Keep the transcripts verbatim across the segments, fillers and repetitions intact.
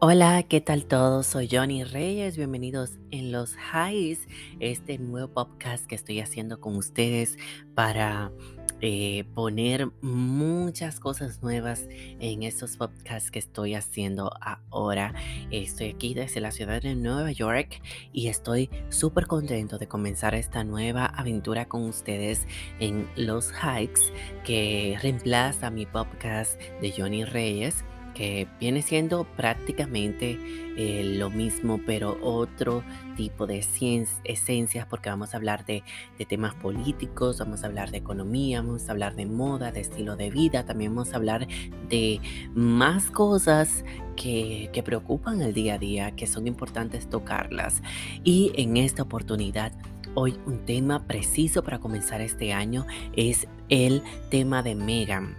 Hola, ¿qué tal todos? Soy Johnny Reyes, bienvenidos en Los Highs, este nuevo podcast que estoy haciendo con ustedes para eh, poner muchas cosas nuevas en estos podcasts que estoy haciendo ahora. Estoy aquí desde la ciudad de Nueva York y estoy súper contento de comenzar esta nueva aventura con ustedes en Los Hikes, que reemplaza mi podcast de Johnny Reyes, que viene siendo prácticamente eh, lo mismo, pero otro tipo de cien- esencias, porque vamos a hablar de, de temas políticos, vamos a hablar de economía, vamos a hablar de moda, de estilo de vida, también vamos a hablar de más cosas que, que preocupan el día a día, que son importantes tocarlas. Y en esta oportunidad, hoy un tema preciso para comenzar este año es el tema de Meghan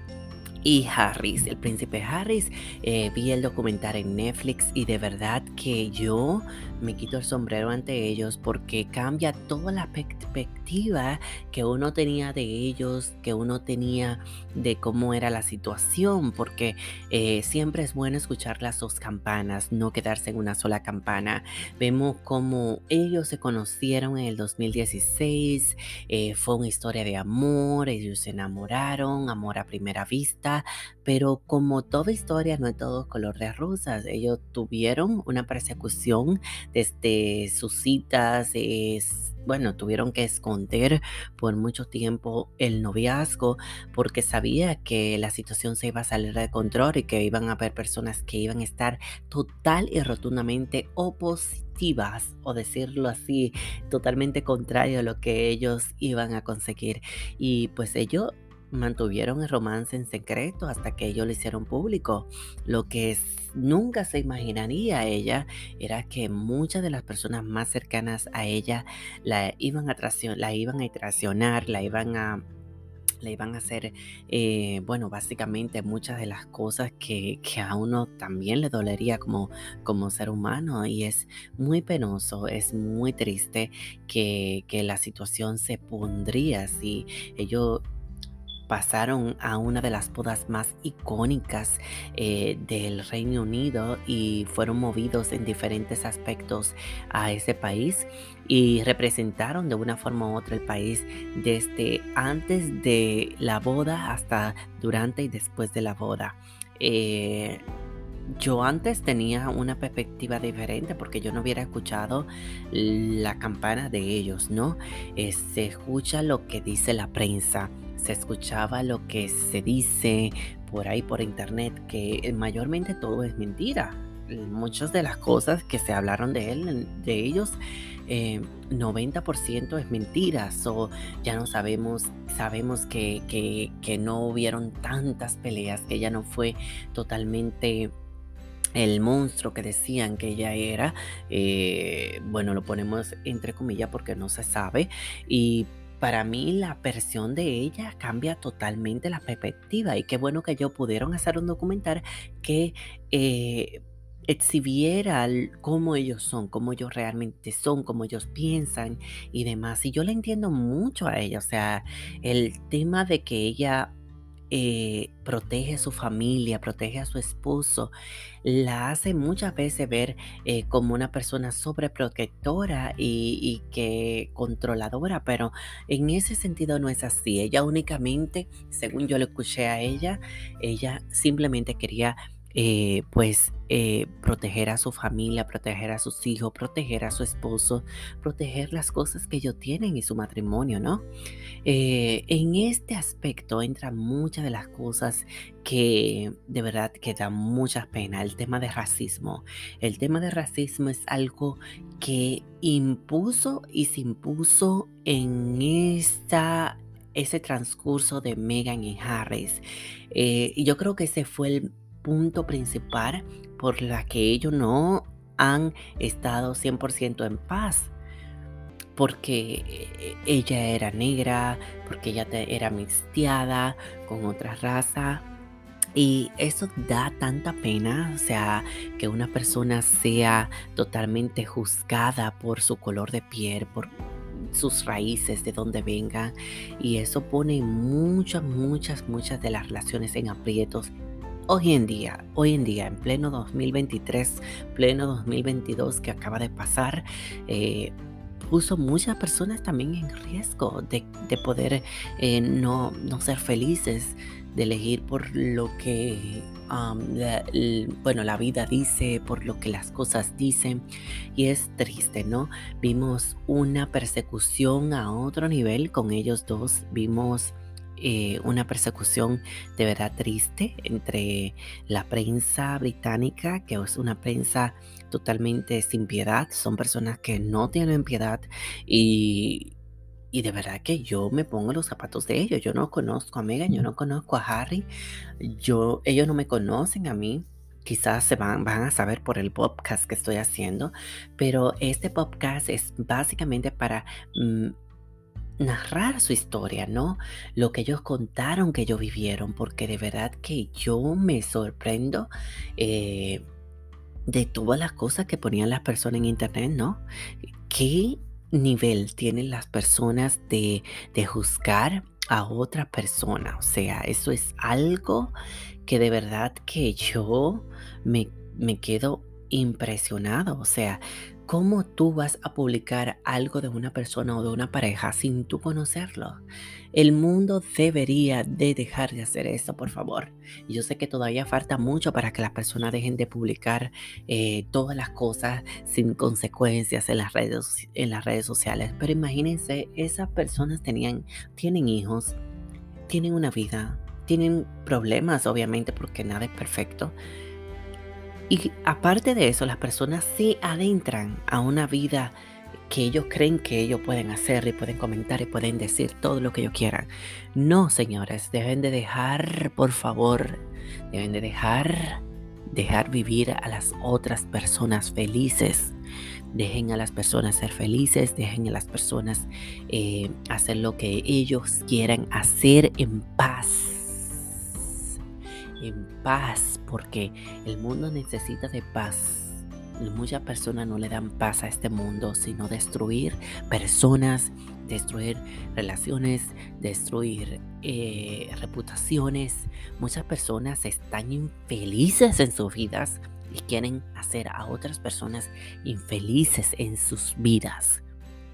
y Harris, el príncipe Harris. Eh, vi el documental en Netflix y de verdad que yo me quito el sombrero ante ellos porque cambia toda la perspectiva que uno tenía de ellos, que uno tenía de cómo era la situación, porque eh, siempre es bueno escuchar las dos campanas, no quedarse en una sola campana. Vemos cómo ellos se conocieron en el dos mil dieciséis, eh, fue una historia de amor, ellos se enamoraron, amor a primera vista, pero como toda historia no es todo color de rosas. Ellos tuvieron una persecución desde sus citas, es- bueno, tuvieron que esconder por mucho tiempo el noviazgo porque sabía que la situación se iba a salir de control y que iban a haber personas que iban a estar total y rotundamente opositivas, o decirlo así, totalmente contrario a lo que ellos iban a conseguir. Y pues ellos mantuvieron el romance en secreto hasta que ellos lo hicieron público. Lo que s- nunca se imaginaría ella era que muchas de las personas más cercanas a ella la iban a traicionar, la iban a traicionar, la iban a le iban a hacer, eh, bueno, básicamente muchas de las cosas que, que a uno también le dolería como, como ser humano. Y es muy penoso, es muy triste que, que la situación se pondría así. Ellos pasaron a una de las bodas más icónicas eh, del Reino Unido y fueron movidos en diferentes aspectos a ese país y representaron de una forma u otra el país desde antes de la boda hasta durante y después de la boda. Eh, yo antes tenía una perspectiva diferente porque yo no hubiera escuchado la campana de ellos, ¿no? Eh, se escucha lo que dice la prensa, se escuchaba lo que se dice por ahí por internet, que eh, mayormente todo es mentira. Eh, Muchas de las cosas que se hablaron de él, de ellos, eh, noventa por ciento es mentira. So, ya no sabemos, sabemos que, que, que no hubieron tantas peleas, que ella no fue totalmente el monstruo que decían que ella era. Eh, bueno, lo ponemos entre comillas porque no se sabe. Y para mí la versión de ella cambia totalmente la perspectiva. Y qué bueno que ellos pudieron hacer un documental que eh, exhibiera l- cómo ellos son, cómo ellos realmente son, cómo ellos piensan y demás. Y yo le entiendo mucho a ella. O sea, el tema de que ella eh, protege a su familia, protege a su esposo, la hace muchas veces ver eh, como una persona sobreprotectora y, y que controladora, pero en ese sentido no es así. Ella únicamente, según yo le escuché a ella, ella simplemente quería eh, pues eh, proteger a su familia, proteger a sus hijos, proteger a su esposo, proteger las cosas que ellos tienen y su matrimonio, ¿no? Eh, en este aspecto entran muchas de las cosas que de verdad que dan mucha pena. El tema de racismo. El tema de racismo es algo que impuso y se impuso en esta, ese transcurso de Meghan y Harris. Eh, y yo creo que ese fue el punto principal por la que ellos no han estado cien por ciento en paz, porque eh, ella era negra, porque ella te- era mixteada con otra raza. Y eso da tanta pena, o sea, que una persona sea totalmente juzgada por su color de piel, por sus raíces, de dónde venga. Y eso pone muchas, muchas, muchas de las relaciones en aprietos hoy en día, hoy en día, en pleno dos mil veintitrés, pleno dos mil veintidós que acaba de pasar, eh, puso muchas personas también en riesgo de, de poder eh, no, no ser felices, de elegir por lo que, um, la, l- bueno, la vida dice, por lo que las cosas dicen. Y es triste, ¿no? Vimos una persecución a otro nivel con ellos dos. Vimos eh, una persecución de verdad triste entre la prensa británica, que es una prensa totalmente sin piedad. Son personas que no tienen piedad y, y de verdad que yo me pongo en los zapatos de ellos. Yo no conozco a Meghan, yo no conozco a Harry, yo, ellos no me conocen a mí. Quizás se van, van a saber por el podcast que estoy haciendo, pero este podcast es básicamente para mm, narrar su historia, ¿no? Lo que ellos contaron, que ellos vivieron, porque de verdad que yo me sorprendo eh, de todas las cosas que ponían las personas en internet, ¿no? ¿Qué nivel tienen las personas de, de juzgar a otra persona? O sea, eso es algo que de verdad que yo me, me quedo impresionado. O sea, ¿cómo tú vas a publicar algo de una persona o de una pareja sin tú conocerlo? El mundo debería de dejar de hacer eso, por favor. Y yo sé que todavía falta mucho para que las personas dejen de publicar eh, todas las cosas sin consecuencias en las redes, en las redes sociales. Pero imagínense, esas personas tenían, tienen hijos, tienen una vida, tienen problemas, obviamente, porque nada es perfecto. Y aparte de eso, las personas se adentran a una vida que ellos creen que ellos pueden hacer y pueden comentar y pueden decir todo lo que ellos quieran. No, señores, deben de dejar, por favor, deben de dejar, dejar vivir a las otras personas felices. Dejen a las personas ser felices, dejen a las personas eh, hacer lo que ellos quieran hacer en paz. En paz, porque el mundo necesita de paz. Muchas personas no le dan paz a este mundo, sino destruir personas, destruir relaciones, destruir eh, reputaciones. Muchas personas están infelices en sus vidas y quieren hacer a otras personas infelices en sus vidas.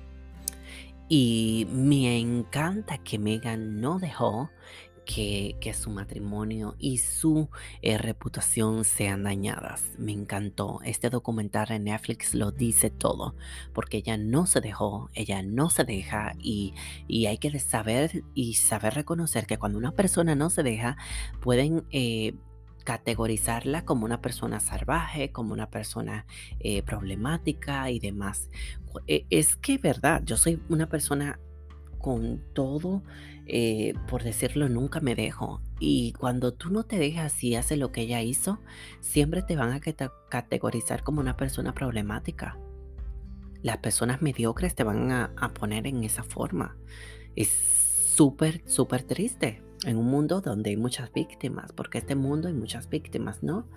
Y me encanta que Meghan no dejó que, que su matrimonio y su eh, reputación sean dañadas. Me encantó. Este documental en Netflix lo dice todo, porque ella no se dejó, ella no se deja y, y hay que saber y saber reconocer que cuando una persona no se deja, pueden eh, categorizarla como una persona salvaje, como una persona eh, problemática y demás. E- Es que, verdad, yo soy una persona con todo, eh, por decirlo, nunca me dejo. Y cuando tú no te dejas y haces lo que ella hizo, siempre te van a cata- categorizar como una persona problemática. Las personas mediocres te van a, a poner en esa forma. Es súper, súper triste en un mundo donde hay muchas víctimas, porque este mundo hay muchas víctimas, ¿no?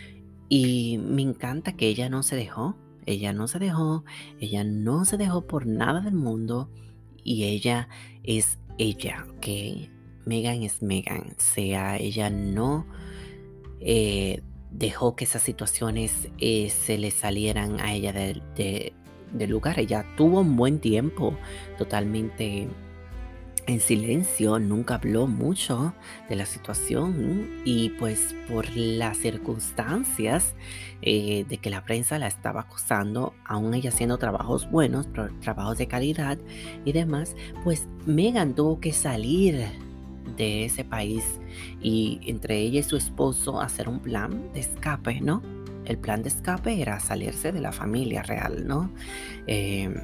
Y me encanta que ella no se dejó, ella no se dejó, ella no se dejó por nada del mundo y ella es ella, ¿ok? Meghan es Meghan, o sea, ella no eh, dejó que esas situaciones eh, se le salieran a ella de- de- del lugar. Ella tuvo un buen tiempo totalmente en silencio, nunca habló mucho de la situación y pues por las circunstancias eh, de que la prensa la estaba acusando, aún ella haciendo trabajos buenos, pro- trabajos de calidad y demás, pues Meghan tuvo que salir de ese país y entre ella y su esposo hacer un plan de escape, ¿no? El plan de escape era salirse de la familia real, ¿no? Eh,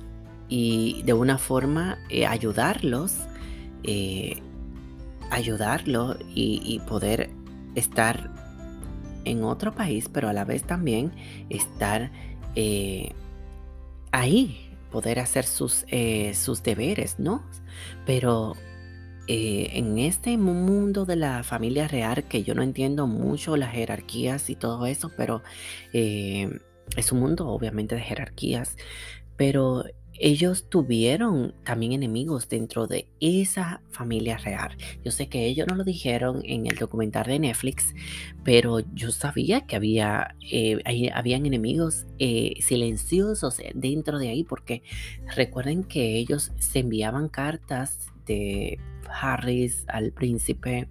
y de una forma eh, ayudarlos, eh, ayudarlo y, y poder estar en otro país, pero a la vez también estar eh, ahí, poder hacer sus, eh, sus deberes, ¿no? Pero eh, en este mu- mundo de la familia real, que yo no entiendo mucho las jerarquías y todo eso, pero eh, es un mundo obviamente de jerarquías, pero ellos tuvieron también enemigos dentro de esa familia real. Yo sé que ellos no lo dijeron en el documental de Netflix, pero yo sabía que había, eh, ahí habían enemigos eh, silenciosos eh, dentro de ahí, porque recuerden que ellos se enviaban cartas de Harris al príncipe.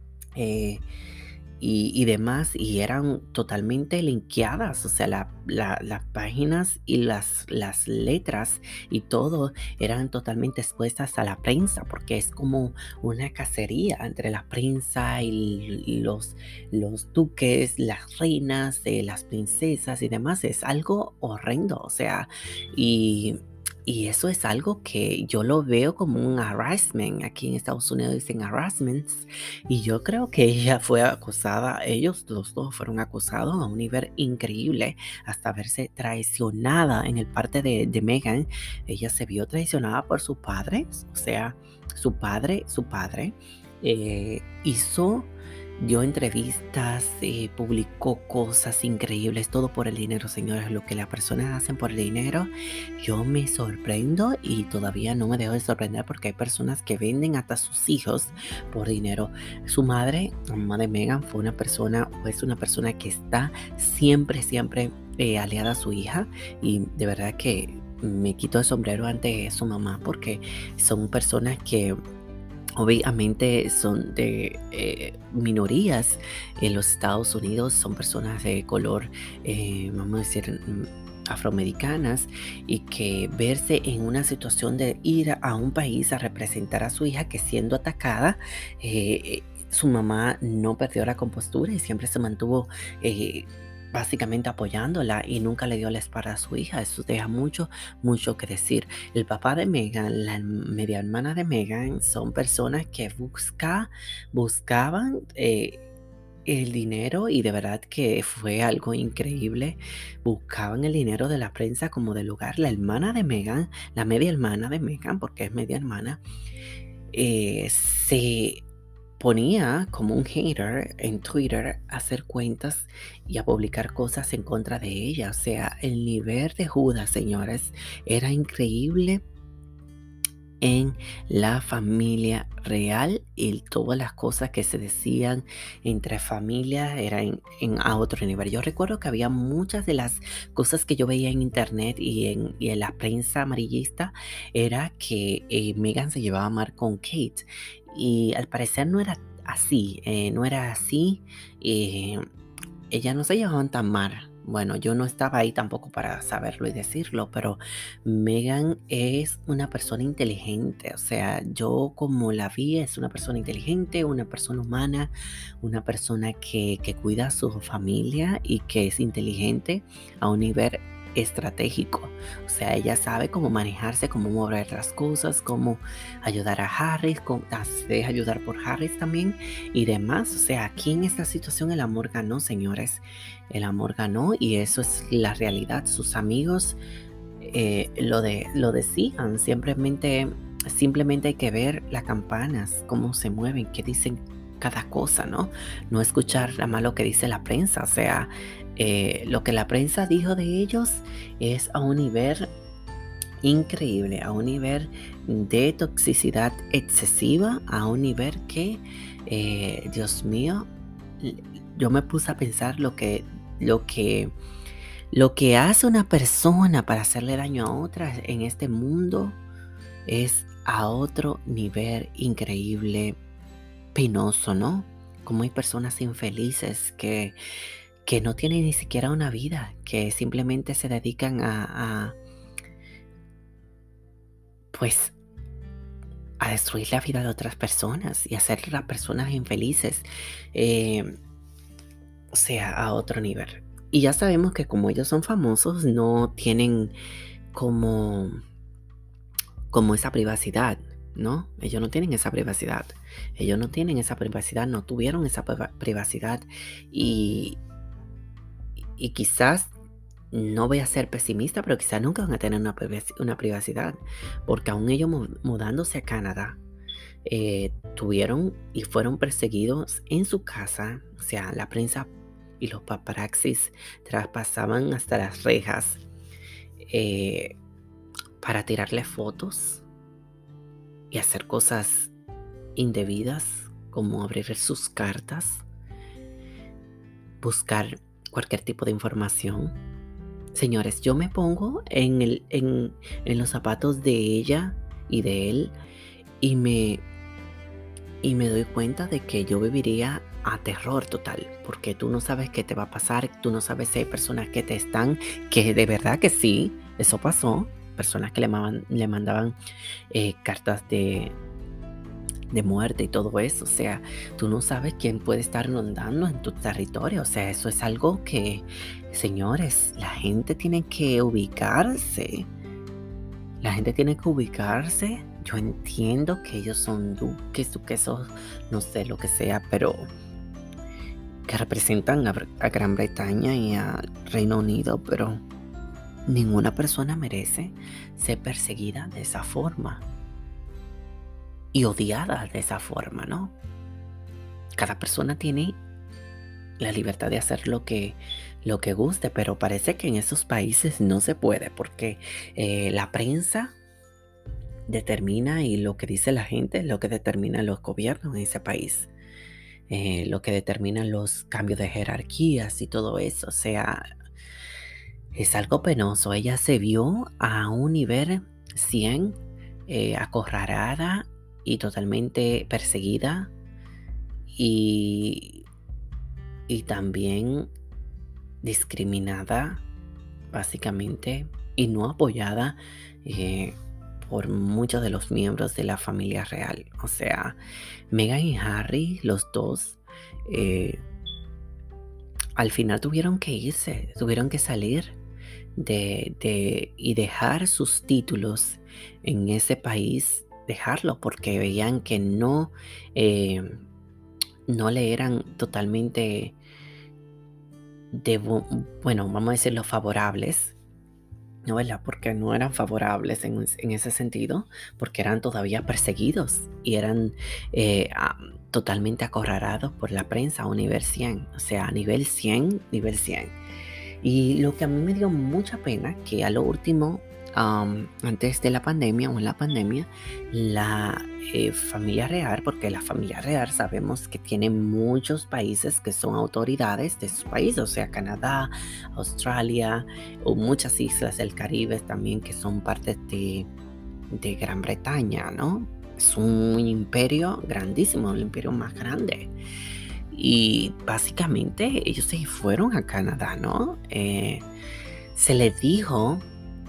eh, y, y demás, y eran totalmente linkeadas, o sea, la- la- las páginas y las, las letras y todo eran totalmente expuestas a la prensa, porque es como una cacería entre la prensa y, y los, los duques, las reinas, eh, las princesas y demás. Es algo horrendo, o sea, y... Y eso es algo que yo lo veo como un harassment. Aquí en Estados Unidos dicen harassments, y yo creo que ella fue acusada, ellos los dos fueron acusados a un nivel increíble, hasta verse traicionada en el parte de, de Meghan. Ella se vio traicionada por su padre, o sea, su padre, su padre eh, hizo, dio entrevistas, eh, publicó cosas increíbles, todo por el dinero, señores. Lo que las personas hacen por el dinero, yo me sorprendo y todavía no me dejo de sorprender, porque hay personas que venden hasta sus hijos por dinero. Su madre, la mamá de Meghan, fue una persona, o es una persona que está siempre, siempre eh, aliada a su hija, y de verdad que me quito el sombrero ante su mamá, porque son personas que obviamente son de eh, minorías en los Estados Unidos, son personas de color, eh, vamos a decir, mm, afroamericanas, y que verse en una situación de ir a un país a representar a su hija, que siendo atacada, eh, su mamá no perdió la compostura y siempre se mantuvo eh, básicamente apoyándola, y nunca le dio la espalda a su hija. Eso deja mucho, mucho que decir. El papá de Meghan, la media hermana de Meghan, son personas que busca, buscaban eh, el dinero, y de verdad que fue algo increíble. Buscaban el dinero de la prensa como del lugar. La hermana de Meghan, la media hermana de Meghan, porque es media hermana, eh, se ponía como un hater en Twitter a hacer cuentas y a publicar cosas en contra de ella. O sea, el nivel de Judas, señores, era increíble en la familia real, y todas las cosas que se decían entre familias eran en, a otro nivel. Yo recuerdo que había muchas de las cosas que yo veía en internet y en, y en la prensa amarillista, era que eh, Meghan se llevaba mal con Kate, y al parecer no era así, eh, no era así. eh, Ellas no se llevaban tan mal. Bueno, yo no estaba ahí tampoco para saberlo y decirlo, pero Megan es una persona inteligente. O sea, yo como la vi, es una persona inteligente, una persona humana, una persona que, que cuida a su familia y que es inteligente a un nivel estratégico. O sea, ella sabe cómo manejarse, cómo mover las cosas, cómo ayudar a Harris, cómo, se deja ayudar por Harris también y demás. O sea, aquí en esta situación el amor ganó, señores. El amor ganó, y eso es la realidad. Sus amigos eh, lo, de, lo decían. Simplemente, simplemente hay que ver las campanas, cómo se mueven, qué dicen cada cosa, ¿no? No escuchar nada más lo que dice la prensa. O sea, eh, lo que la prensa dijo de ellos es a un nivel increíble, a un nivel de toxicidad excesiva, a un nivel que, eh, Dios mío, yo me puse a pensar lo que, lo que, lo que hace una persona para hacerle daño a otra en este mundo es a otro nivel increíble, penoso, ¿no? Como hay personas infelices que, que no tienen ni siquiera una vida, que simplemente se dedican a, a pues, a destruir la vida de otras personas y hacer a las personas infelices, eh, o sea, a otro nivel. Y ya sabemos que como ellos son famosos, no tienen como, como esa privacidad, ¿no? Ellos no tienen esa privacidad. Ellos no tienen esa privacidad, no tuvieron esa privacidad. Y, y quizás, no voy a ser pesimista, pero quizás nunca van a tener una, una privacidad, porque aún ellos mudándose a Canadá, eh, tuvieron y fueron perseguidos en su casa. O sea, la prensa y los paparazzis traspasaban hasta las rejas. Eh, para tirarle fotos y hacer cosas indebidas, como abrir sus cartas, buscar cualquier tipo de información. Señores, yo me pongo en, el, en, en los zapatos de ella y de él y me, y me doy cuenta de que yo viviría a terror total, porque tú no sabes qué te va a pasar, tú no sabes si hay personas que te están, que de verdad que sí, eso pasó, personas que le, mandaban, le mandaban eh, cartas de, de muerte y todo eso. O sea, tú no sabes quién puede estar rondando en tu territorio. O sea, eso es algo que, señores, la gente tiene que ubicarse. La gente tiene que ubicarse. Yo entiendo que ellos son duques, duquesos, no sé lo que sea, pero que representan a, a Gran Bretaña y a Reino Unido, pero ninguna persona merece ser perseguida de esa forma y odiada de esa forma, ¿no? Cada persona tiene la libertad de hacer lo que, lo que guste, pero parece que en esos países no se puede porque eh, la prensa determina y lo que dice la gente es lo que determina los gobiernos en ese país. Eh, lo que determinan los cambios de jerarquías y todo eso. O sea, es algo penoso. Ella se vio a un nivel cien, eh, acorralada y totalmente perseguida y, y también discriminada, básicamente, y no apoyada eh, por muchos de los miembros de la familia real. O sea, Meghan y Harry, los dos, eh, al final tuvieron que irse, tuvieron que salir de, de, y dejar sus títulos en ese país, dejarlo porque veían que no, eh, no le eran totalmente, de, bueno, vamos a decirlo, favorables. ¿No, verdad? Porque no eran favorables en, en ese sentido, porque eran todavía perseguidos y eran eh, um, totalmente acorralados por la prensa a un nivel cien, o sea, a nivel cien, nivel cien. Y lo que a mí me dio mucha pena, que a lo último, um, antes de la pandemia o en la pandemia, la eh, familia real, porque la familia real sabemos que tiene muchos países que son autoridades de sus países, o sea, Canadá, Australia, o muchas islas del Caribe también que son parte de, de Gran Bretaña, ¿no? Es un imperio grandísimo, el imperio más grande. Y básicamente ellos se fueron a Canadá, ¿no? Eh, se les dijo,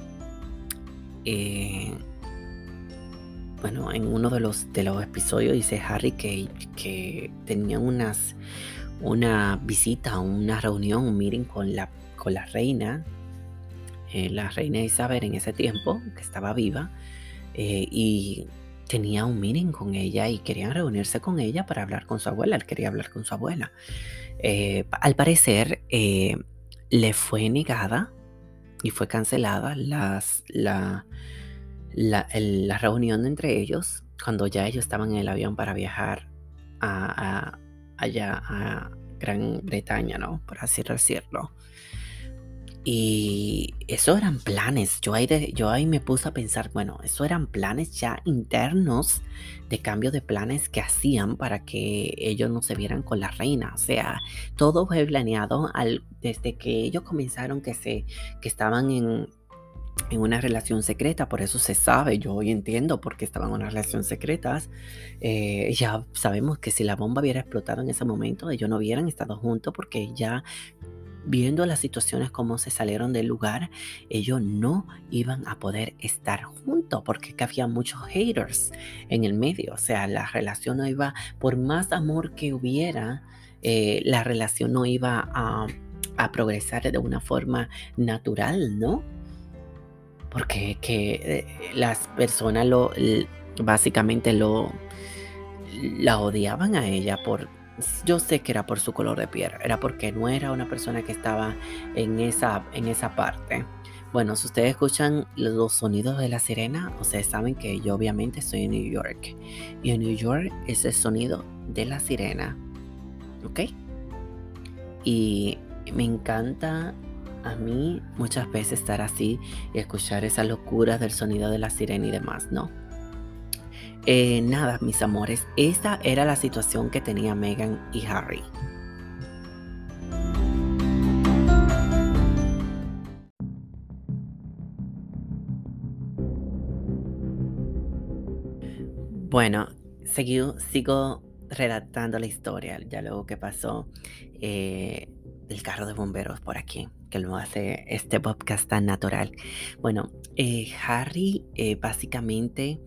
eh, bueno, en uno de los, de los episodios dice Harry que, que tenían unas, una visita, una reunión, un meeting con la, con la reina, eh, la reina Isabel en ese tiempo, que estaba viva, eh, y tenía un meeting con ella y querían reunirse con ella para hablar con su abuela. Él quería hablar con su abuela. Eh, al parecer, eh, le fue negada y fue cancelada las, la, la, el- la reunión entre ellos cuando ya ellos estaban en el avión para viajar a, a- allá a Gran Bretaña, ¿no? Por así decirlo. Y eso eran planes. Yo ahí, de- yo ahí me puse a pensar, bueno, eso eran planes ya internos de cambio de planes que hacían para que ellos no se vieran con la reina. O sea, todo fue planeado al, desde que ellos comenzaron que, se, que estaban en, en una relación secreta. Por eso se sabe, yo hoy entiendo por qué estaban en una relación secreta. Eh, ya sabemos que si la bomba hubiera explotado en ese momento, ellos no hubieran estado juntos porque ya viendo las situaciones como se salieron del lugar, ellos no iban a poder estar juntos porque que había muchos haters en el medio. O sea, la relación no iba, por más amor que hubiera, eh, la relación no iba a, a progresar de una forma natural, ¿no? Porque que eh, las personas lo, l- básicamente lo, la odiaban a ella por, yo sé que era por su color de piel, era porque no era una persona que estaba en esa, en esa parte. Bueno, si ustedes escuchan los sonidos de la sirena, ustedes saben que yo obviamente estoy en New York. Y en New York es el sonido de la sirena, ¿ok? Y me encanta a mí muchas veces estar así y escuchar esas locuras del sonido de la sirena y demás, ¿no? Eh, nada, mis amores, esta era la situación que tenía Meghan y Harry. Bueno, seguido- sigo redactando la historia, ya luego que pasó eh, el carro de bomberos por aquí, que lo hace este podcast tan natural. Bueno, eh, Harry eh, básicamente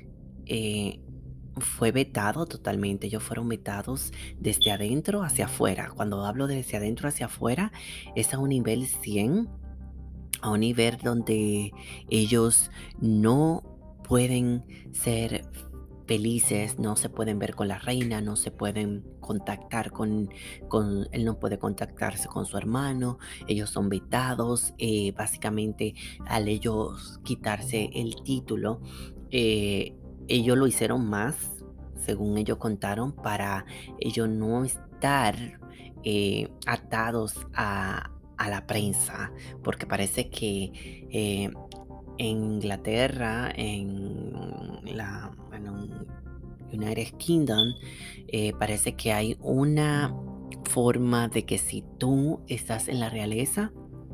eh, fue vetado totalmente. Ellos fueron vetados desde adentro hacia afuera. Cuando hablo de desde adentro hacia afuera, es a un nivel cien, a un nivel donde ellos no pueden ser felices, no se pueden ver con la reina, no se pueden contactar con, con él no puede contactarse con su hermano, ellos son vetados, eh, básicamente al ellos quitarse el título, eh, ellos lo hicieron más, según ellos contaron, para ellos no estar eh, atados a, a la prensa, porque parece que eh, en Inglaterra, en la en un United Kingdom, eh, parece que hay una forma de que si tú estás en la realeza,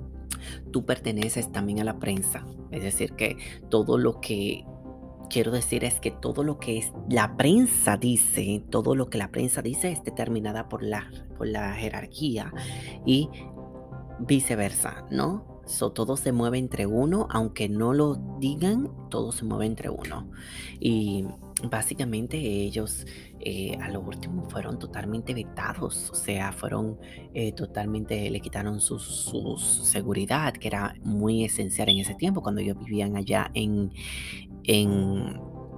tú perteneces también a la prensa. Es decir, que todo lo que quiero decir es que todo lo que es la prensa dice, todo lo que la prensa dice es determinada por la, por la jerarquía y viceversa, ¿no? So, todo se mueve entre uno, aunque no lo digan, todo se mueve entre uno. Y básicamente ellos eh, a lo último fueron totalmente vetados, o sea, fueron eh, totalmente, le quitaron su, su seguridad, que era muy esencial en ese tiempo, cuando ellos vivían allá en, en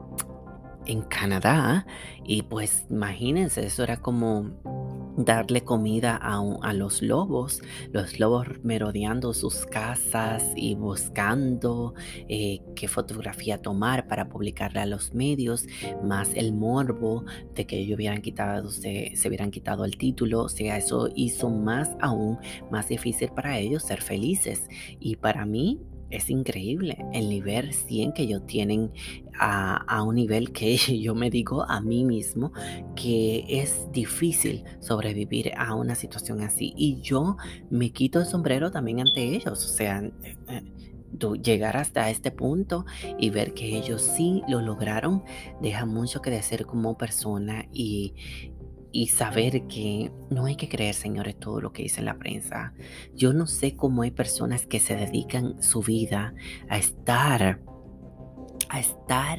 en Canadá. Y pues imagínense, eso era como darle comida a, un- a los lobos, los lobos merodeando sus casas y buscando eh, qué fotografía tomar para publicarla a los medios, más el morbo de que ellos hubieran quitado, se, se hubieran quitado el título, o sea, eso hizo más aún más difícil para ellos ser felices. Y para mí es increíble el nivel cien que ellos tienen a, a un nivel que yo me digo a mí mismo que es difícil sobrevivir a una situación así. Y yo me quito el sombrero también ante ellos. O sea, eh, eh, tú llegar hasta este punto y ver que ellos sí lo lograron, deja mucho que decir como persona y, y saber que no hay que creer, señores, todo lo que dice la prensa. Yo no sé cómo hay personas que se dedican su vida a estar, a estar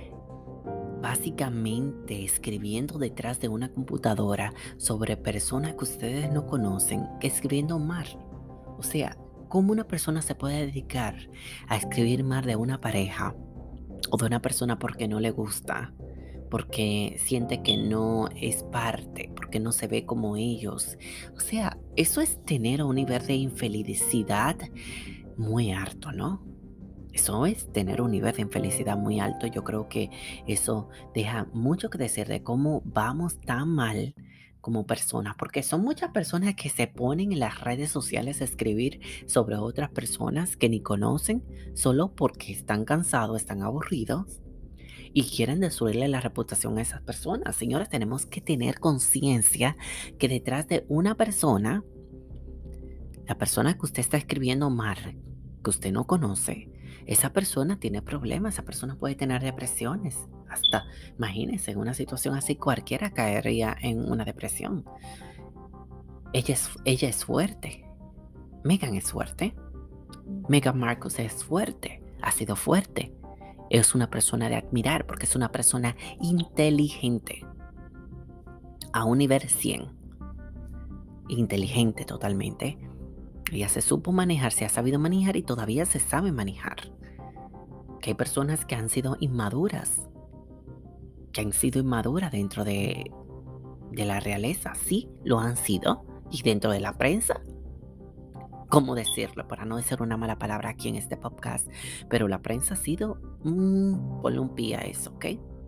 básicamente escribiendo detrás de una computadora sobre personas que ustedes no conocen, que escribiendo mal. O sea, ¿cómo una persona se puede dedicar a escribir mal de una pareja o de una persona porque no le gusta, porque siente que no es parte, porque no se ve como ellos? O sea, eso es tener un nivel de infelicidad muy alto, ¿no? Eso es tener un nivel de infelicidad muy alto. Yo creo que eso deja mucho que decir de cómo vamos tan mal como personas, porque son muchas personas que se ponen en las redes sociales a escribir sobre otras personas que ni conocen, solo porque están cansados, están aburridos y quieren destruirle la reputación a esas personas. Señores, tenemos que tener conciencia que detrás de una persona, la persona que usted está escribiendo mal, que usted no conoce, esa persona tiene problemas, esa persona puede tener depresiones. Hasta, imagínense, en una situación así cualquiera caería en una depresión. Ella es, ella es fuerte. Meghan es fuerte. Meghan Markle es fuerte. Ha sido fuerte. Es una persona de admirar porque es una persona inteligente. A un nivel cien. Inteligente totalmente. Ella se supo manejar, se ha sabido manejar y todavía se sabe manejar. Que hay personas que han sido inmaduras, que han sido inmaduras dentro de, de la realeza, sí, lo han sido. Y dentro de la prensa, ¿cómo decirlo? Para no decir una mala palabra aquí en este podcast, pero la prensa ha sido un ponle un pie a eso, ¿ok?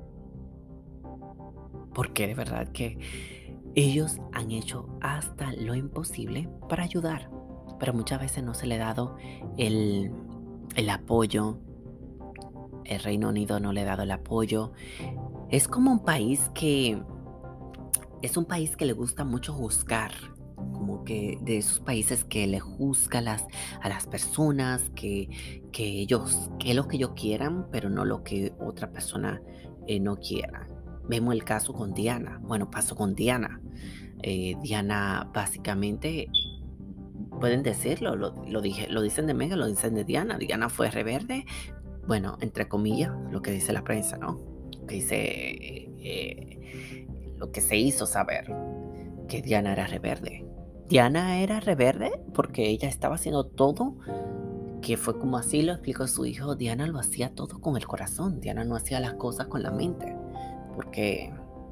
Porque de verdad que ellos han hecho hasta lo imposible para ayudar, pero muchas veces no se le ha dado el, el apoyo. El Reino Unido no le ha dado el apoyo. Es como un país que es un país que le gusta mucho juzgar, como que de esos países que le juzga a las, a las personas, que, que ellos, que es lo que ellos quieran, pero no lo que otra persona eh, no quiera. Vemos el caso con Diana. Bueno, pasó con Diana. Eh, Diana básicamente, pueden decirlo, lo, lo, dije, lo dicen de Megan, lo dicen de Diana. Diana fue rebelde, bueno, entre comillas, lo que dice la prensa, ¿no? Que dice eh, lo que se hizo saber, que Diana era rebelde. Diana era rebelde porque ella estaba haciendo todo, que fue como así lo explicó su hijo. Diana lo hacía todo con el corazón. Diana no hacía las cosas con la mente. Porque,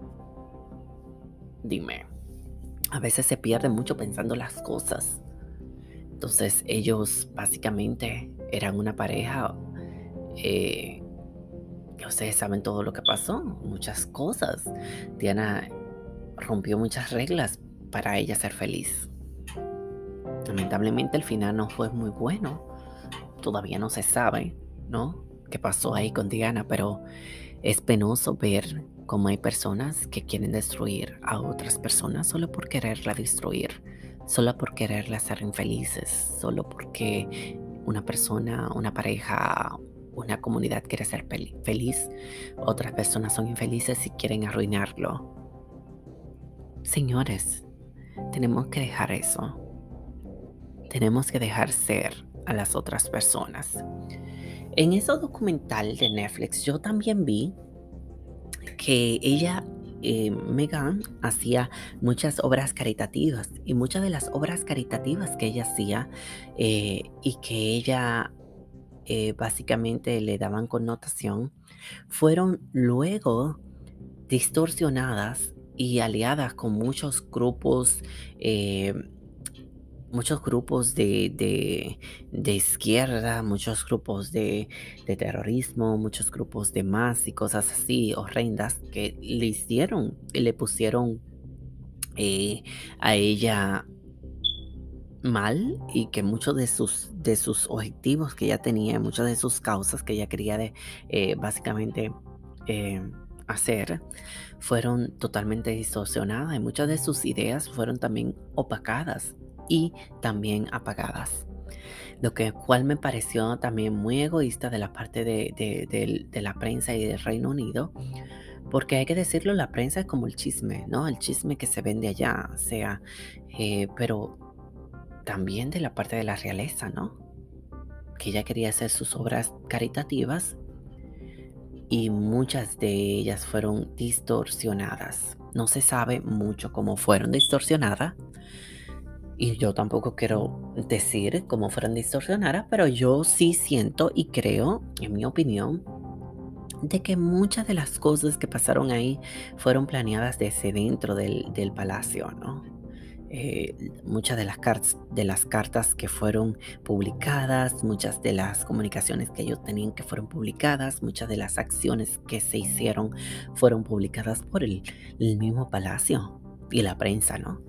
dime, a veces se pierde mucho pensando las cosas. Entonces ellos básicamente eran una pareja. Eh, ustedes saben todo lo que pasó, muchas cosas. Diana rompió muchas reglas para ella ser feliz. Lamentablemente el final no fue muy bueno. Todavía no se sabe, ¿no? Qué pasó ahí con Diana, pero es penoso ver cómo hay personas que quieren destruir a otras personas solo por quererla destruir, solo por quererla hacer infelices, solo porque una persona, una pareja, una comunidad quiere ser feliz, otras personas son infelices y quieren arruinarlo. Señores, tenemos que dejar eso. Tenemos que dejar ser a las otras personas. En ese documental de Netflix yo también vi que ella, eh, Megan, hacía muchas obras caritativas, y muchas de las obras caritativas que ella hacía eh, y que ella eh, básicamente le daban connotación, fueron luego distorsionadas y aliadas con muchos grupos eh, muchos grupos de, de, de izquierda, muchos grupos de, de terrorismo, muchos grupos de más y cosas así horrendas que le hicieron y le pusieron eh, a ella mal, y que muchos de sus, de sus objetivos que ella tenía, muchas de sus causas que ella quería de, eh, básicamente eh, hacer, fueron totalmente distorsionadas, y muchas de sus ideas fueron también opacadas y también apagadas. Lo que cual me pareció también muy egoísta de la parte de, de, de, de la prensa y del Reino Unido, porque hay que decirlo, la prensa es como el chisme, ¿no? El chisme que se vende allá, o sea, eh, pero también de la parte de la realeza, ¿no? Que ella quería hacer sus obras caritativas y muchas de ellas fueron distorsionadas. No se sabe mucho cómo fueron distorsionadas, y yo tampoco quiero decir cómo fueron distorsionadas, pero yo sí siento y creo, en mi opinión, de que muchas de las cosas que pasaron ahí fueron planeadas desde dentro del, del palacio, ¿no? Eh, muchas de las, cartas, de las cartas que fueron publicadas, muchas de las comunicaciones que ellos tenían que fueron publicadas, muchas de las acciones que se hicieron fueron publicadas por el, el mismo palacio y la prensa, ¿no?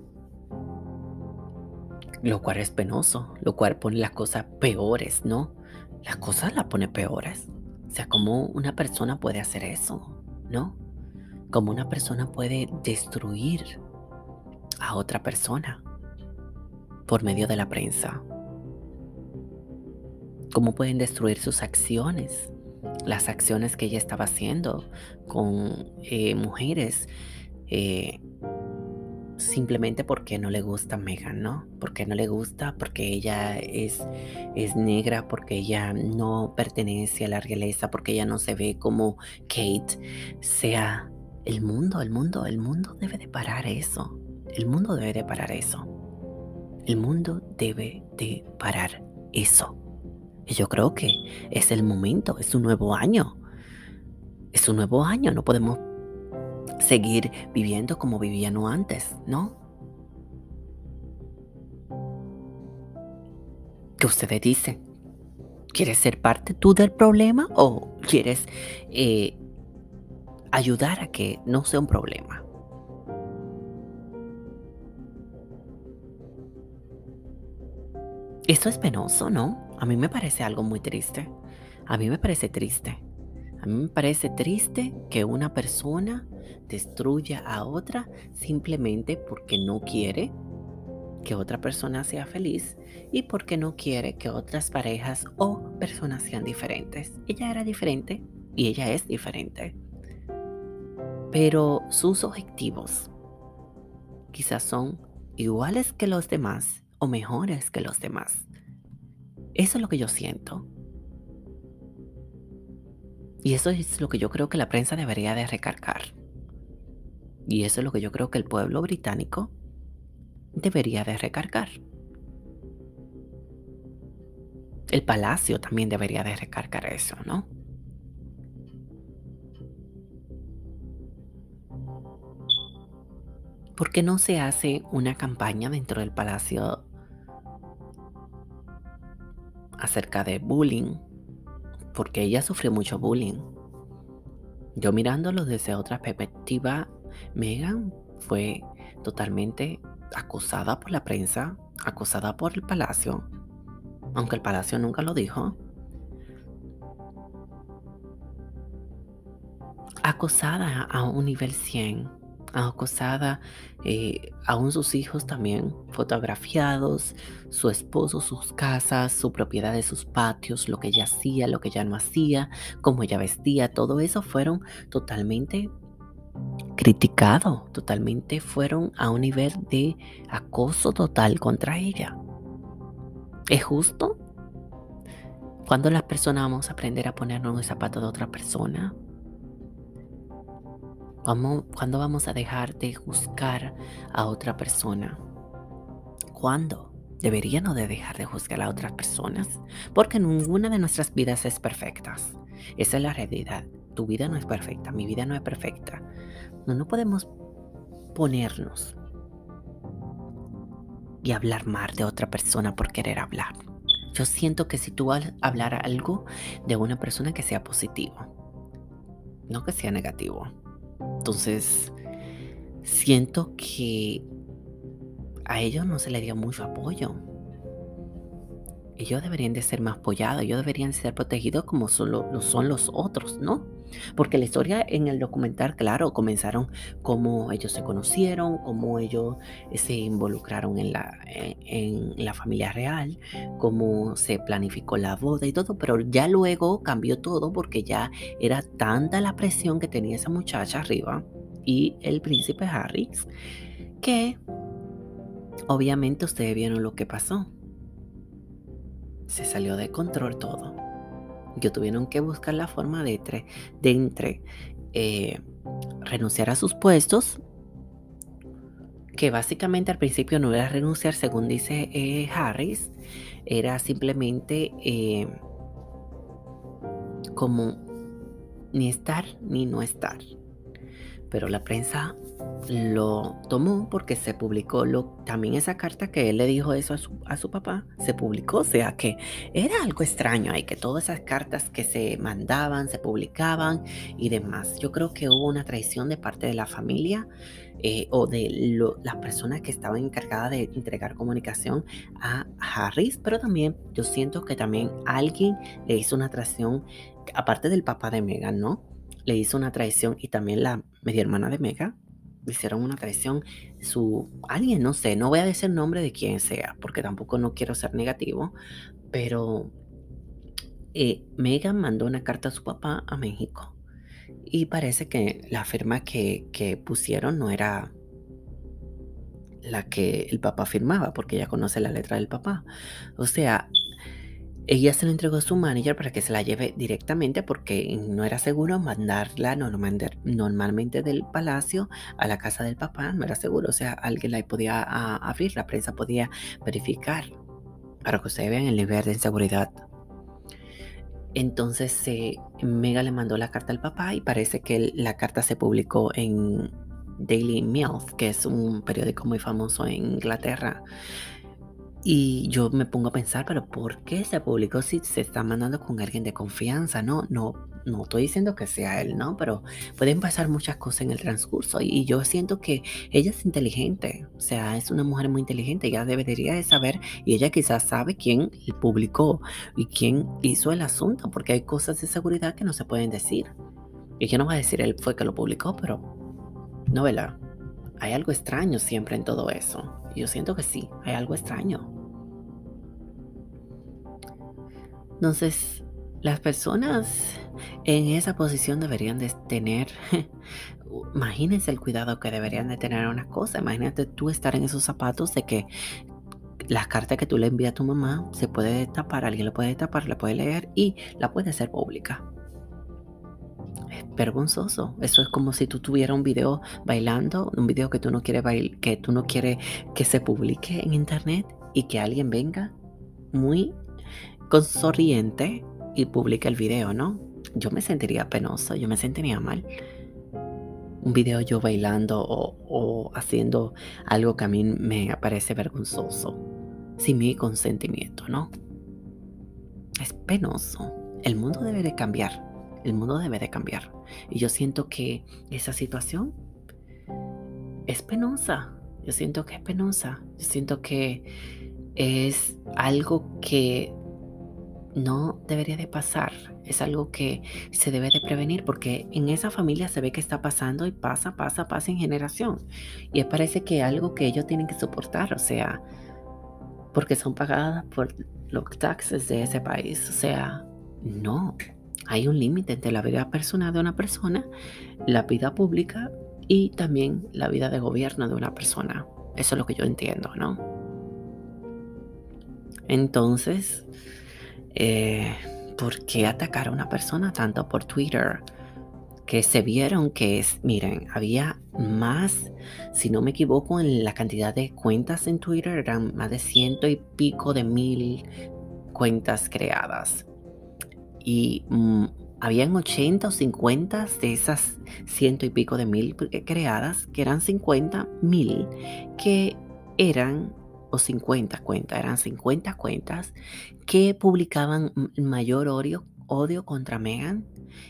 Lo cual es penoso, lo cual pone las cosas peores, ¿no? Las cosas las pone peores. O sea, ¿cómo una persona puede hacer eso? ¿No? ¿Cómo una persona puede destruir a otra persona por medio de la prensa? ¿Cómo pueden destruir sus acciones? Las acciones que ella estaba haciendo con eh, mujeres, eh, simplemente porque no le gusta Megan, ¿no? Porque no le gusta, porque ella es, es negra, porque ella no pertenece a la realeza, porque ella no se ve como Kate. Sea el mundo, el mundo, el mundo debe de parar eso. El mundo debe de parar eso. El mundo debe de parar eso. Y yo creo que es el momento, es un nuevo año. Es un nuevo año, no podemos seguir viviendo como vivíamos antes, ¿no? ¿Qué ustedes dicen? ¿Quieres ser parte tú del problema o quieres eh, ayudar a que no sea un problema? Eso es penoso, ¿no? A mí me parece algo muy triste. A mí me parece triste. A mí me parece triste que una persona destruya a otra simplemente porque no quiere que otra persona sea feliz y porque no quiere que otras parejas o personas sean diferentes. Ella era diferente y ella es diferente, pero sus objetivos quizás son iguales que los demás o mejores que los demás. Eso es lo que yo siento. Y eso es lo que yo creo que la prensa debería de recargar. Y eso es lo que yo creo que el pueblo británico debería de recargar. El palacio también debería de recargar eso, ¿no? ¿Por qué no se hace una campaña dentro del palacio acerca de bullying? Porque ella sufrió mucho bullying. Yo mirándolo desde otra perspectiva, Meghan fue totalmente acosada por la prensa, acosada por el palacio, aunque el palacio nunca lo dijo, acosada a un nivel cien, acosada, eh, aún sus hijos también fotografiados, su esposo, sus casas, su propiedad, sus patios, lo que ella hacía, lo que ella no hacía, cómo ella vestía, todo eso fueron totalmente criticados, totalmente fueron a un nivel de acoso total contra ella. ¿Es justo? ¿Cuándo las personas vamos a aprender a ponernos en el zapato de otra persona? ¿Cuándo, cuándo vamos a dejar de juzgar a otra persona? ¿Cuándo? Deberíamos de dejar de juzgar a otras personas, porque ninguna de nuestras vidas es perfecta. Esa es la realidad. Tu vida no es perfecta, mi vida no es perfecta. No, no podemos ponernos y hablar mal de otra persona por querer hablar. Yo siento que si tú vas a hablar algo de una persona, que sea positivo, no que sea negativo. Entonces, siento que a ellos no se les dio mucho apoyo. Ellos deberían de ser más apoyados, ellos deberían ser protegidos como solo lo son los otros, ¿no? Porque la historia en el documental, claro, comenzaron cómo ellos se conocieron, cómo ellos eh, se involucraron en la, en, en la familia real, cómo se planificó la boda y todo, pero ya luego cambió todo porque ya era tanta la presión que tenía esa muchacha arriba y el príncipe Harry, que obviamente ustedes vieron lo que pasó. Se salió de control todo. Que tuvieron que buscar la forma de entre, de entre eh, renunciar a sus puestos, que básicamente al principio no era renunciar, según dice eh, Harris, era simplemente eh, como ni estar ni no estar. Pero la prensa lo tomó porque se publicó lo, también esa carta que él le dijo eso a su, a su papá, se publicó, o sea que era algo extraño ahí, que todas esas cartas que se mandaban, se publicaban y demás. Yo creo que hubo una traición de parte de la familia eh, o de lo, las personas que estaban encargadas de entregar comunicación a Harris, pero también yo siento que también alguien le hizo una traición, aparte del papá de Meghan, ¿no? Le hizo una traición y también la media hermana de Meghan le hicieron una traición. Su alguien, no sé, no voy a decir el nombre de quién sea, porque tampoco no quiero ser negativo, pero eh, Meghan mandó una carta a su papá a México y parece que la firma que, que pusieron no era la que el papá firmaba, porque ella conoce la letra del papá. O sea, ella se lo entregó a su manager para que se la lleve directamente porque no era seguro mandarla normalmente, normalmente del palacio a la casa del papá, no era seguro, o sea, alguien la podía a, abrir, la prensa podía verificar, para que ustedes vean el nivel de inseguridad. Entonces eh, Mega le mandó la carta al papá y parece que la carta se publicó en Daily Mail, que es un periódico muy famoso en Inglaterra. Y yo me pongo a pensar, pero ¿por qué se publicó si se está mandando con alguien de confianza? No, no, no estoy diciendo que sea él, ¿no? Pero pueden pasar muchas cosas en el transcurso y, y yo siento que ella es inteligente, o sea, es una mujer muy inteligente, ella debería de saber y ella quizás sabe quién publicó y quién hizo el asunto, porque hay cosas de seguridad que no se pueden decir. Y que no va a decir él fue que lo publicó, pero no, ¿verdad? Hay algo extraño siempre en todo eso. Y yo siento que sí, hay algo extraño. Entonces, las personas en esa posición deberían de tener, imagínense el cuidado que deberían de tener a una cosa. Imagínate tú estar en esos zapatos de que las cartas que tú le envías a tu mamá se puede tapar, alguien lo puede tapar, la puede leer y la puede hacer pública. Es vergonzoso. Eso es como si tú tuvieras un video bailando, un video que tú no quieres bail- que tú no quieres que se publique en internet y que alguien venga muy con sonriente y publique el video, ¿no? Yo me sentiría penoso, yo me sentiría mal. Un video yo bailando o, o haciendo algo que a mí me parece vergonzoso, sin mi consentimiento, ¿no? Es penoso. El mundo debe de cambiar. El mundo debe de cambiar. Y yo siento que esa situación es penosa. Yo siento que es penosa. Yo siento que es algo que no debería de pasar. Es algo que se debe de prevenir porque en esa familia se ve que está pasando y pasa, pasa, pasa en generación. Y parece que algo que ellos tienen que soportar, o sea, porque son pagadas por los taxes de ese país. O sea, no. Hay un límite entre la vida personal de una persona, la vida pública y también la vida de gobierno de una persona. Eso es lo que yo entiendo, ¿no? Entonces, eh, ¿por qué atacar a una persona tanto por Twitter? Que se vieron que es, miren, había más, si no me equivoco, en la cantidad de cuentas en Twitter, eran más de ciento y pico de mil cuentas creadas. Y mm, habían ochenta o cincuenta de esas ciento y pico de mil creadas, que eran cincuenta mil, que eran, o cincuenta cuentas, eran cincuenta cuentas que publicaban mayor odio, odio contra Meghan.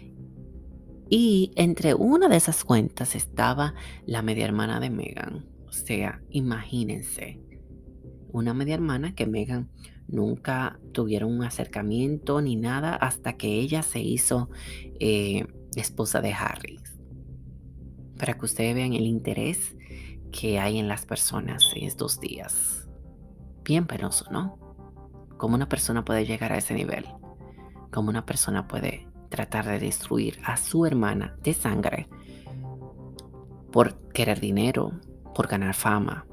Y entre una de esas cuentas estaba la media hermana de Meghan. O sea, imagínense, una media hermana que Meghan nunca tuvieron un acercamiento ni nada hasta que ella se hizo eh, esposa de Harry. Para que ustedes vean el interés que hay en las personas en estos días. Bien penoso, ¿no? ¿Cómo una persona puede llegar a ese nivel? ¿Cómo una persona puede tratar de destruir a su hermana de sangre por querer dinero, por ganar fama?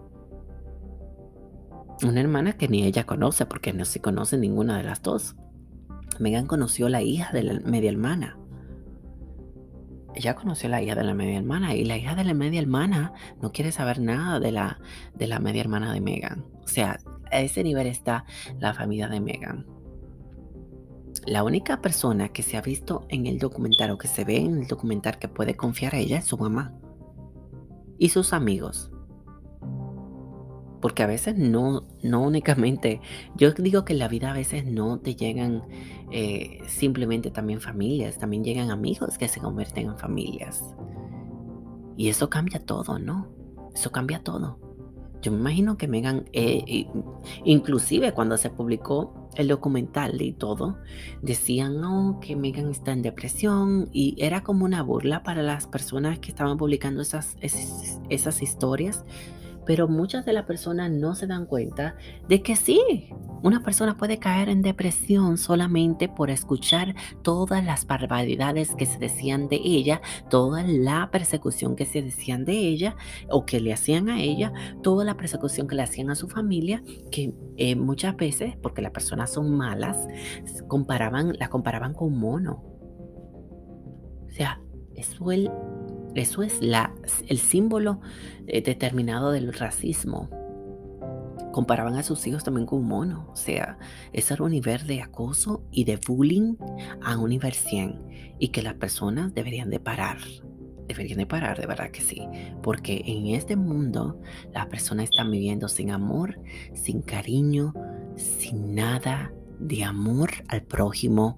Una hermana que ni ella conoce porque no se conoce ninguna de las dos. Meghan conoció a la hija de la media hermana. Ella conoció a la hija de la media hermana y la hija de la media hermana no quiere saber nada de la, de la media hermana de Meghan. O sea, a ese nivel está la familia de Meghan. La única persona que se ha visto en el documental o que se ve en el documental que puede confiar a ella es su mamá y sus amigos. Porque a veces no, no únicamente, yo digo que en la vida a veces no te llegan eh, simplemente también familias, también llegan amigos que se convierten en familias. Y eso cambia todo, ¿no? Eso cambia todo. Yo me imagino que Meghan, eh, inclusive cuando se publicó el documental y todo, decían, no, que Meghan está en depresión y era como una burla para las personas que estaban publicando esas, esas, esas historias. Pero muchas de las personas no se dan cuenta de que sí, una persona puede caer en depresión solamente por escuchar todas las barbaridades que se decían de ella, toda la persecución que se decían de ella o que le hacían a ella, toda la persecución que le hacían a su familia, que eh, muchas veces, porque las personas son malas, comparaban, la comparaban con un mono. O sea, eso el Eso es la, el símbolo eh, determinado del racismo. Comparaban a sus hijos también con un mono. O sea, ese era un nivel de acoso y de bullying a un nivel cien. Y que las personas deberían de parar. Deberían de parar, de verdad que sí. Porque en este mundo las personas están viviendo sin amor, sin cariño, sin nada de amor al prójimo,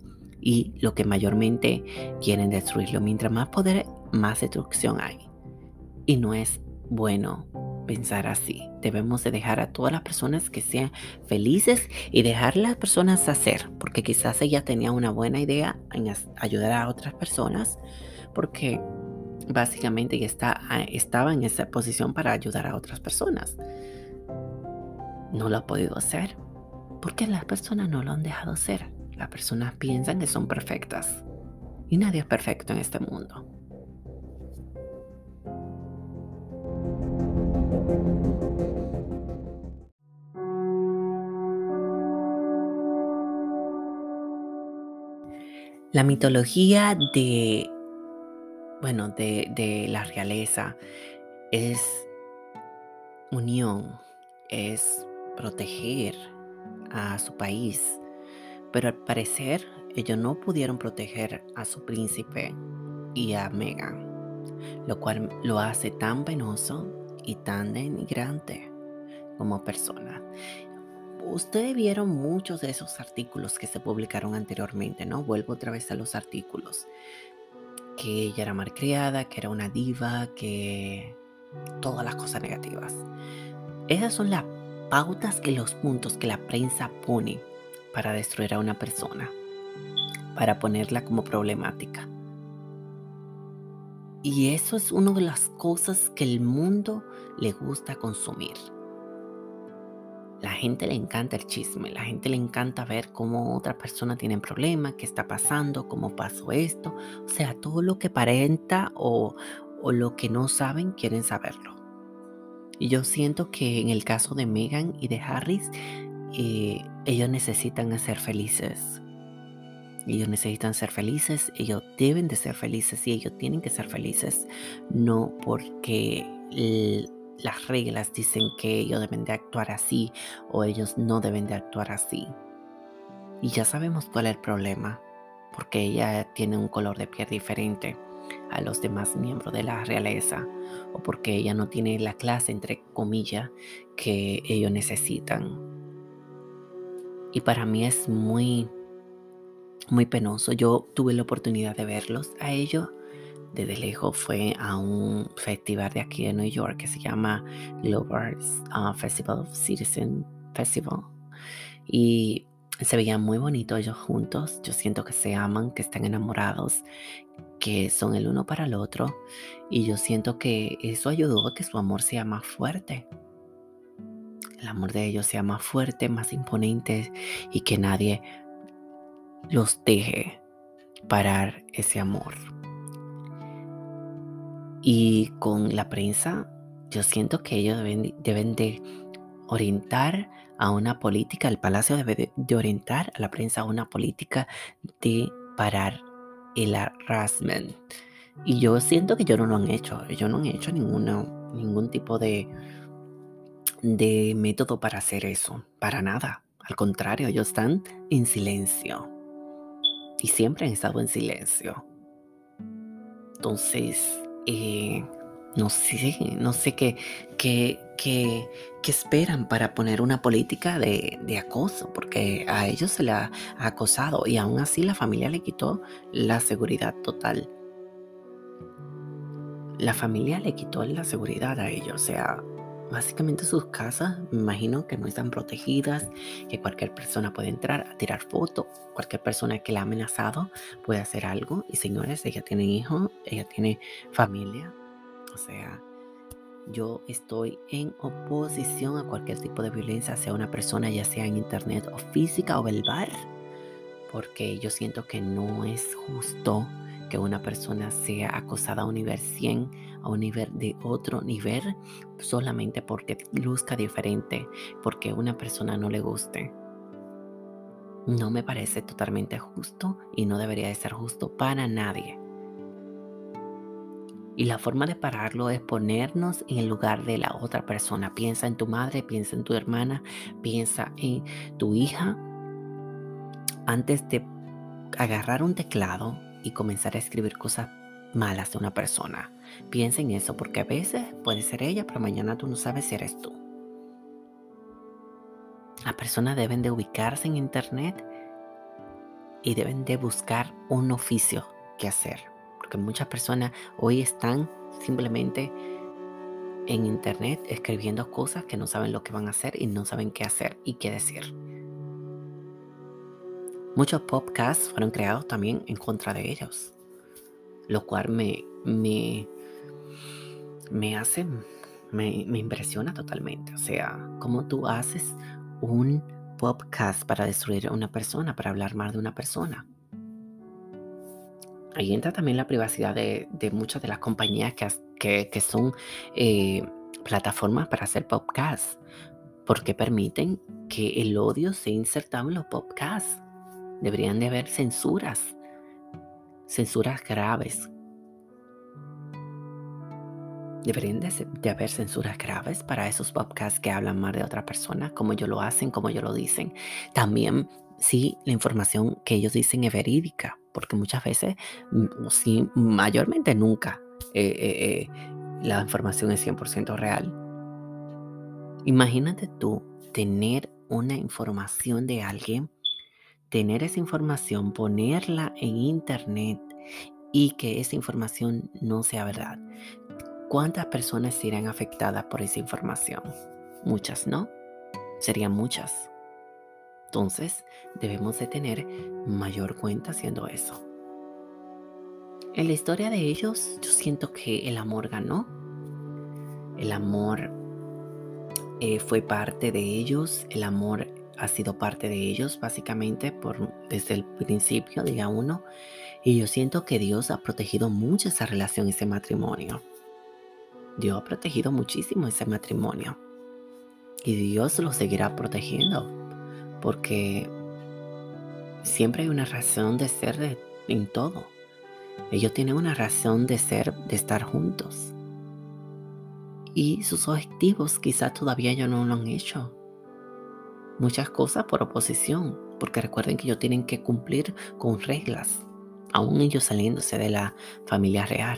y lo que mayormente quieren destruirlo. Mientras más poder, más destrucción hay. Y no es bueno pensar así. Debemos de dejar a todas las personas que sean felices y dejar a las personas hacer, porque quizás ella tenía una buena idea en ayudar a otras personas, porque básicamente ella está, estaba en esa posición para ayudar a otras personas. No lo ha podido hacer porque las personas no lo han dejado hacer. Las personas piensan que son perfectas y nadie es perfecto en este mundo. La mitología de, bueno, de, de la realeza es unión, es proteger a su país, pero al parecer ellos no pudieron proteger a su príncipe y a Meghan, lo cual lo hace tan penoso y tan denigrante como persona. Ustedes vieron muchos de esos artículos que se publicaron anteriormente, ¿no? Vuelvo otra vez a los artículos. Que ella era malcriada, que era una diva, que todas las cosas negativas. Esas son las pautas y los puntos que la prensa pone para destruir a una persona, para ponerla como problemática. Y eso es una de las cosas que el mundo le gusta consumir. La gente le encanta el chisme, la gente le encanta ver cómo otras personas tienen problemas, qué está pasando, cómo pasó esto. O sea, todo lo que aparenta o, o lo que no saben, quieren saberlo. Y yo siento que en el caso de Meghan y de Harris, eh, ellos necesitan ser felices. Ellos necesitan ser felices, ellos deben de ser felices y ellos tienen que ser felices. No porque el, las reglas dicen que ellos deben de actuar así o ellos no deben de actuar así. Y ya sabemos cuál es el problema, porque ella tiene un color de piel diferente a los demás miembros de la realeza, o porque ella no tiene la clase, entre comillas, que ellos necesitan. Y para mí es muy, muy penoso. Yo tuve la oportunidad de verlos a ellos desde lejos. Fue a un festival de aquí de New York que se llama Global uh, Festival of Citizen Festival. Y se veían muy bonitos ellos juntos. Yo siento que se aman, que están enamorados, que son el uno para el otro. Y yo siento que eso ayudó a que su amor sea más fuerte. El amor de ellos sea más fuerte, más imponente y que nadie los deje parar ese amor. Y con la prensa, yo siento que ellos deben, deben de orientar a una política, el Palacio debe de, de orientar a la prensa a una política de parar el harassment. Y yo siento que ellos no lo han hecho, ellos no han hecho ninguna, ningún tipo de, de método para hacer eso, para nada. Al contrario, ellos están en silencio y siempre han estado en silencio. Entonces, eh, no sé, no sé qué, qué, qué, qué esperan para poner una política de, de acoso, porque a ellos se les ha acosado y aún así la familia le quitó la seguridad total. La familia le quitó la seguridad a ellos, o sea, básicamente sus casas, me imagino que no están protegidas, que cualquier persona puede entrar a tirar fotos, cualquier persona que la ha amenazado puede hacer algo. Y señores, ella tiene hijos, ella tiene familia, o sea, yo estoy en oposición a cualquier tipo de violencia hacia una persona, ya sea en internet o física o verbal, porque yo siento que no es justo que una persona sea acosada a un nivel cien, a un nivel de otro nivel, solamente porque luzca diferente, porque una persona no le guste. No me parece totalmente justo y no debería de ser justo para nadie. Y la forma de pararlo es ponernos en el lugar de la otra persona. Piensa en tu madre, piensa en tu hermana, piensa en tu hija. Antes de agarrar un teclado y comenzar a escribir cosas malas de una persona, piensa en eso, porque a veces puede ser ella, pero mañana tú no sabes si eres tú. Las personas deben de ubicarse en internet y deben de buscar un oficio que hacer. Porque muchas personas hoy están simplemente en internet escribiendo cosas que no saben lo que van a hacer y no saben qué hacer y qué decir. Muchos podcasts fueron creados también en contra de ellos, lo cual me, me, me hace, me, me impresiona totalmente. O sea, cómo tú haces un podcast para destruir a una persona, para hablar mal de una persona. Ahí entra también la privacidad de, de muchas de las compañías que, que, que son eh, plataformas para hacer podcasts, porque permiten que el odio sea insertado en los podcasts. Deberían de haber censuras, censuras graves. Deberían de, de haber censuras graves para esos podcasts que hablan mal de otra persona, como ellos lo hacen, como ellos lo dicen. También, sí, la información que ellos dicen es verídica, porque muchas veces, sí, mayormente nunca, eh, eh, eh, la información es cien por ciento real. Imagínate tú tener una información de alguien, tener esa información, ponerla en internet y que esa información no sea verdad. ¿Cuántas personas serán afectadas por esa información? Muchas, ¿no? Serían muchas. Entonces, debemos de tener mayor cuenta haciendo eso. En la historia de ellos, yo siento que el amor ganó. El amor eh, fue parte de ellos. El amor ha sido parte de ellos, básicamente, por, desde el principio, día uno. Y yo siento que Dios ha protegido mucho esa relación, ese matrimonio. Dios ha protegido muchísimo ese matrimonio. Y Dios lo seguirá protegiendo, porque siempre hay una razón de ser de, en todo. Ellos tienen una razón de ser, de estar juntos. Y sus objetivos quizás todavía ellos no lo han hecho. Muchas cosas por oposición, porque recuerden que ellos tienen que cumplir con reglas, aún ellos saliéndose de la familia real.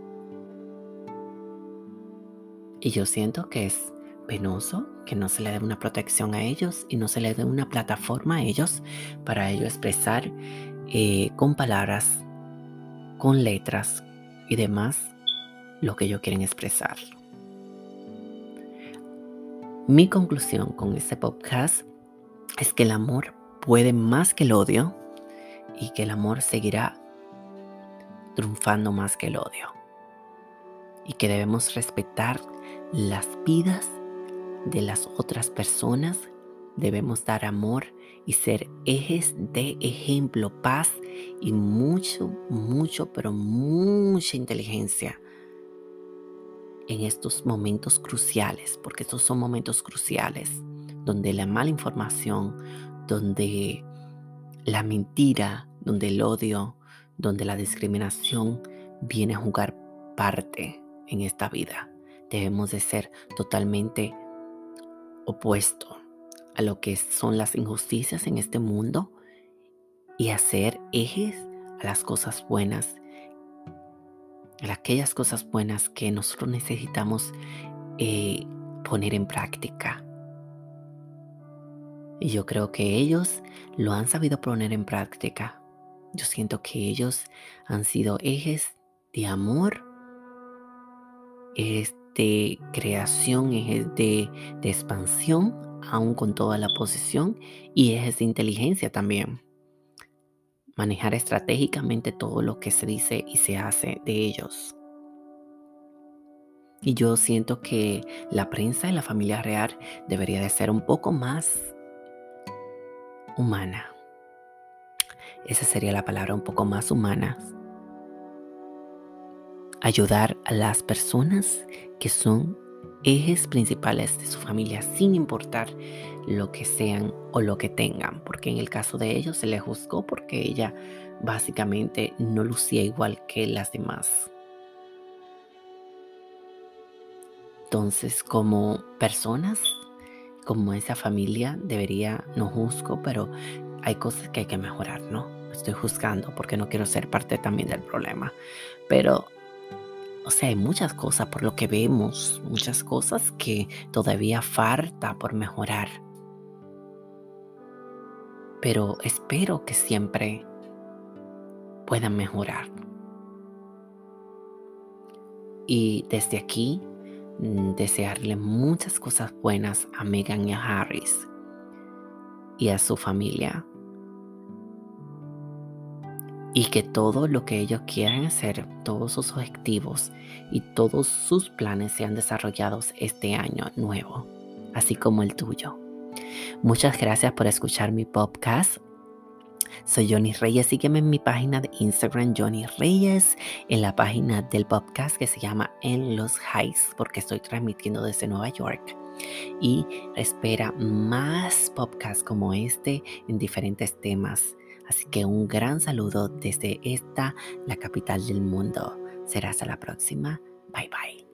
Y yo siento que es penoso que no se le dé una protección a ellos y no se le dé una plataforma a ellos para ellos expresar eh, con palabras, con letras y demás lo que ellos quieren expresar. Mi conclusión con este podcast es que el amor puede más que el odio y que el amor seguirá triunfando más que el odio. Y que debemos respetar las vidas de las otras personas, debemos dar amor y ser ejes de ejemplo, paz y mucho, mucho, pero mucha inteligencia en estos momentos cruciales, porque estos son momentos cruciales donde la mala información, donde la mentira, donde el odio, donde la discriminación viene a jugar parte en esta vida. Debemos de ser totalmente opuesto a lo que son las injusticias en este mundo y hacer ejes a las cosas buenas, a aquellas cosas buenas que nosotros necesitamos eh, poner en práctica. Y yo creo que ellos lo han sabido poner en práctica. Yo siento que ellos han sido ejes de amor, ejes de creación, ejes de, de expansión, aún con toda la posición, y ejes de inteligencia también. Manejar estratégicamente todo lo que se dice y se hace de ellos. Y yo siento que la prensa y la familia real debería de ser un poco más humana. Esa sería la palabra, un poco más humana. Ayudar a las personas que son ejes principales de su familia, sin importar lo que sean o lo que tengan, porque en el caso de ellos se le juzgó porque ella básicamente no lucía igual que las demás. Entonces, como personas, como esa familia, debería, no juzgo, pero hay cosas que hay que mejorar, ¿no? Estoy juzgando porque no quiero ser parte también del problema, pero o sea, hay muchas cosas por lo que vemos, muchas cosas que todavía falta por mejorar. Pero espero que siempre puedan mejorar. Y desde aquí, mm, desearle muchas cosas buenas a Meghan y a Harris y a su familia. Y que todo lo que ellos quieran hacer, todos sus objetivos y todos sus planes sean desarrollados este año nuevo, así como el tuyo. Muchas gracias por escuchar mi podcast. Soy Johnny Reyes. Sígueme en mi página de Instagram, Johnny Reyes, en la página del podcast que se llama En los Heights, porque estoy transmitiendo desde Nueva York. Y espera más podcasts como este en diferentes temas. Así que un gran saludo desde esta, la capital del mundo. Será hasta la próxima. Bye bye.